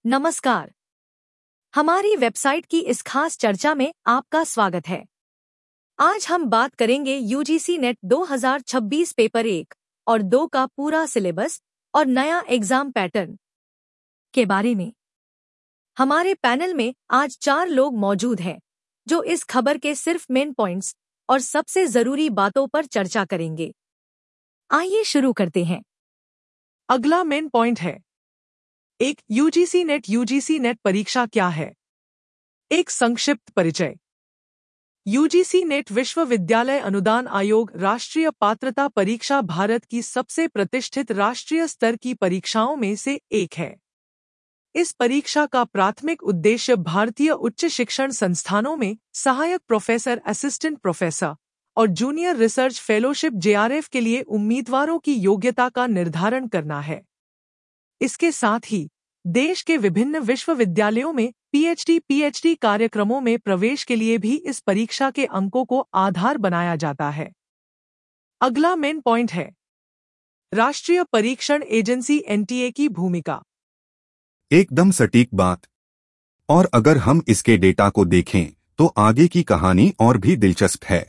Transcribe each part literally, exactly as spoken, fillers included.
नमस्कार। हमारी वेबसाइट की इस खास चर्चा में आपका स्वागत है। आज हम बात करेंगे यूजीसी नेट दो हज़ार छब्बीस पेपर एक और दो का पूरा सिलेबस और नया एग्जाम पैटर्न के बारे में। हमारे पैनल में आज चार लोग मौजूद हैं जो इस खबर के सिर्फ मेन पॉइंट्स और सबसे जरूरी बातों पर चर्चा करेंगे। आइए शुरू करते हैं। अगला मेन पॉइंट है एक यूजीसी नेट यूजीसी नेट परीक्षा क्या है। एक संक्षिप्त परिचय। यूजीसी नेट विश्वविद्यालय अनुदान आयोग राष्ट्रीय पात्रता परीक्षा भारत की सबसे प्रतिष्ठित राष्ट्रीय स्तर की परीक्षाओं में से एक है। इस परीक्षा का प्राथमिक उद्देश्य भारतीय उच्च शिक्षण संस्थानों में सहायक प्रोफेसर, असिस्टेंट प्रोफेसर और जूनियर रिसर्च फेलोशिप जेआरएफ के लिए उम्मीदवारों की योग्यता का निर्धारण करना है। इसके साथ ही देश के विभिन्न विश्वविद्यालयों में पीएचडी पीएचडी कार्यक्रमों में प्रवेश के लिए भी इस परीक्षा के अंकों को आधार बनाया जाता है। अगला मेन पॉइंट है राष्ट्रीय परीक्षण एजेंसी एनटीए की भूमिका। एकदम सटीक बात। और अगर हम इसके डेटा को देखें तो आगे की कहानी और भी दिलचस्प है।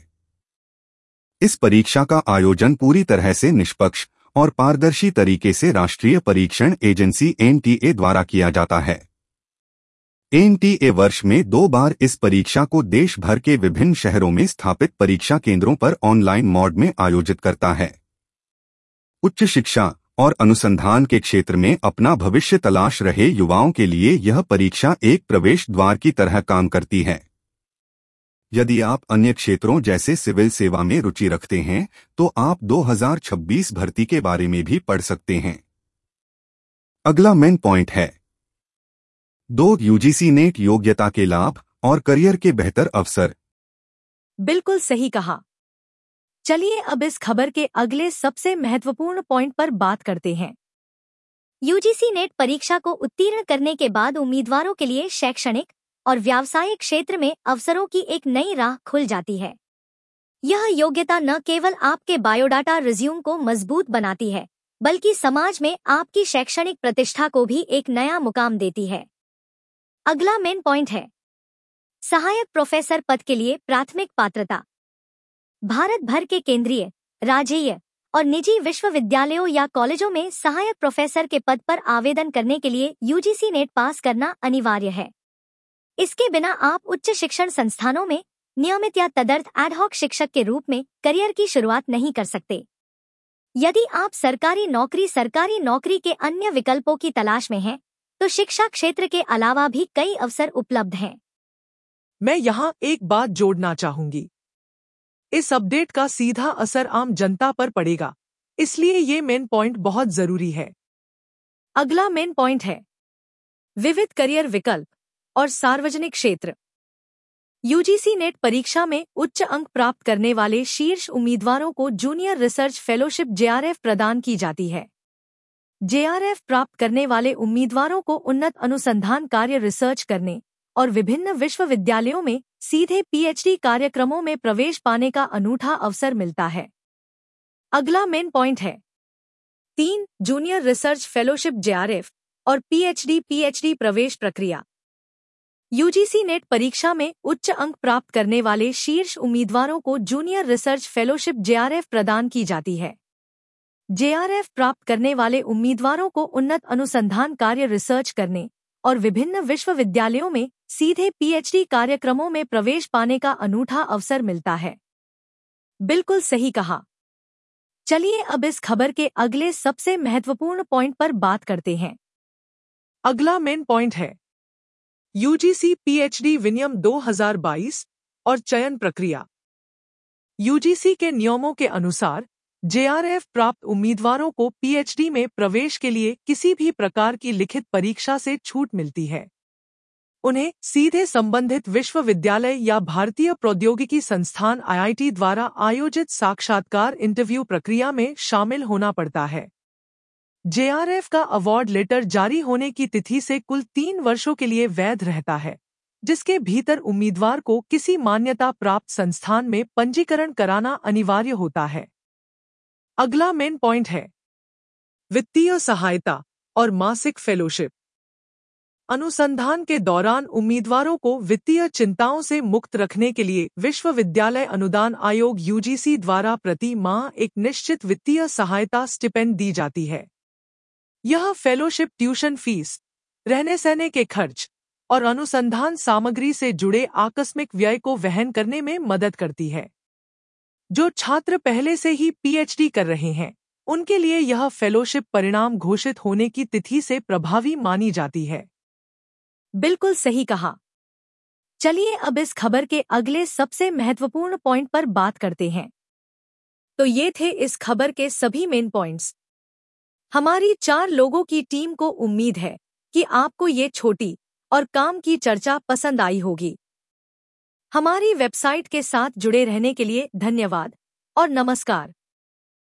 इस परीक्षा का आयोजन पूरी तरह से निष्पक्ष और पारदर्शी तरीके से राष्ट्रीय परीक्षण एजेंसी एनटीए द्वारा किया जाता है। एनटीए वर्ष में दो बार इस परीक्षा को देश भर के विभिन्न शहरों में स्थापित परीक्षा केंद्रों पर ऑनलाइन मोड में आयोजित करता है। उच्च शिक्षा और अनुसंधान के क्षेत्र में अपना भविष्य तलाश रहे युवाओं के लिए यह परीक्षा एक प्रवेश द्वार की तरह काम करती है। यदि आप अन्य क्षेत्रों जैसे सिविल सेवा में रुचि रखते हैं तो आप दो हज़ार छब्बीस भर्ती के बारे में भी पढ़ सकते हैं। अगला मेन पॉइंट है दो यूजीसी नेट योग्यता के लाभ और करियर के बेहतर अवसर। बिल्कुल सही कहा। चलिए अब इस खबर के अगले सबसे महत्वपूर्ण पॉइंट पर बात करते हैं। यूजीसी नेट परीक्षा को उत्तीर्ण करने के बाद उम्मीदवारों के लिए शैक्षणिक और व्यावसायिक क्षेत्र में अवसरों की एक नई राह खुल जाती है। यह योग्यता न केवल आपके बायोडाटा रिज्यूम को मजबूत बनाती है, बल्कि समाज में आपकी शैक्षणिक प्रतिष्ठा को भी एक नया मुकाम देती है। अगला मेन पॉइंट है सहायक प्रोफेसर पद के लिए प्राथमिक पात्रता। भारत भर के केंद्रीय, राज्यीय और निजी विश्वविद्यालयों या कॉलेजों में सहायक प्रोफेसर के पद पर आवेदन करने के लिए यूजीसी नेट पास करना अनिवार्य है। इसके बिना आप उच्च शिक्षण संस्थानों में नियमित या तदर्थ एडहॉक शिक्षक के रूप में करियर की शुरुआत नहीं कर सकते। यदि आप सरकारी नौकरी सरकारी नौकरी के अन्य विकल्पों की तलाश में हैं, तो शिक्षा क्षेत्र के अलावा भी कई अवसर उपलब्ध हैं। मैं यहाँ एक बात जोड़ना चाहूंगी। इस अपडेट का सीधा असर आम जनता पर पड़ेगा, इसलिए ये मेन पॉइंट बहुत जरूरी है। अगला मेन पॉइंट है विविध करियर विकल्प और सार्वजनिक क्षेत्र। यूजीसी नेट परीक्षा में उच्च अंक प्राप्त करने वाले शीर्ष उम्मीदवारों को जूनियर रिसर्च फेलोशिप जेआरएफ प्रदान की जाती है। जेआरएफ प्राप्त करने वाले उम्मीदवारों को उन्नत अनुसंधान कार्य रिसर्च करने और विभिन्न विश्वविद्यालयों में सीधे पीएचडी कार्यक्रमों में प्रवेश पाने का अनूठा अवसर मिलता है। अगला मेन पॉइंट है तीन जूनियर रिसर्च फेलोशिप जेआरएफ और पीएचडी पीएचडी प्रवेश प्रक्रिया। यूजीसी नेट परीक्षा में उच्च अंक प्राप्त करने वाले शीर्ष उम्मीदवारों को जूनियर रिसर्च फेलोशिप जेआरएफ प्रदान की जाती है। जेआरएफ प्राप्त करने वाले उम्मीदवारों को उन्नत अनुसंधान कार्य रिसर्च करने और विभिन्न विश्वविद्यालयों में सीधे पीएचडी कार्यक्रमों में प्रवेश पाने का अनूठा अवसर मिलता है। बिल्कुल सही कहा। चलिए अब इस खबर के अगले सबसे महत्वपूर्ण पॉइंट पर बात करते हैं। अगला मेन पॉइंट है यूजीसी पीएचडी विनियम दो हज़ार बाईस और चयन प्रक्रिया। यूजीसी के नियमों के अनुसार जेआरएफ प्राप्त उम्मीदवारों को पीएचडी में प्रवेश के लिए किसी भी प्रकार की लिखित परीक्षा से छूट मिलती है। उन्हें सीधे संबंधित विश्वविद्यालय या भारतीय प्रौद्योगिकी संस्थान आईआईटी द्वारा आयोजित साक्षात्कार इंटरव्यू प्रक्रिया में शामिल होना पड़ता है। जेआरएफ का अवार्ड लेटर जारी होने की तिथि से कुल तीन वर्षों के लिए वैध रहता है, जिसके भीतर उम्मीदवार को किसी मान्यता प्राप्त संस्थान में पंजीकरण कराना अनिवार्य होता है। अगला मेन पॉइंट है वित्तीय सहायता और मासिक फेलोशिप। अनुसंधान के दौरान उम्मीदवारों को वित्तीय चिंताओं से मुक्त रखने के लिए विश्वविद्यालय अनुदान आयोग यूजीसी द्वारा प्रति माह एक निश्चित वित्तीय सहायता स्टिपेंड दी जाती है। यह फेलोशिप ट्यूशन फीस, रहने सहने के खर्च और अनुसंधान सामग्री से जुड़े आकस्मिक व्यय को वहन करने में मदद करती है। जो छात्र पहले से ही पीएचडी कर रहे हैं, उनके लिए यह फेलोशिप परिणाम घोषित होने की तिथि से प्रभावी मानी जाती है। बिल्कुल सही कहा। चलिए अब इस खबर के अगले सबसे महत्वपूर्ण पॉइंट पर बात करते हैं। तो ये थे इस खबर के सभी मेन पॉइंट्स। हमारी चार लोगों की टीम को उम्मीद है कि आपको ये छोटी और काम की चर्चा पसंद आई होगी। हमारी वेबसाइट के साथ जुड़े रहने के लिए धन्यवाद और नमस्कार।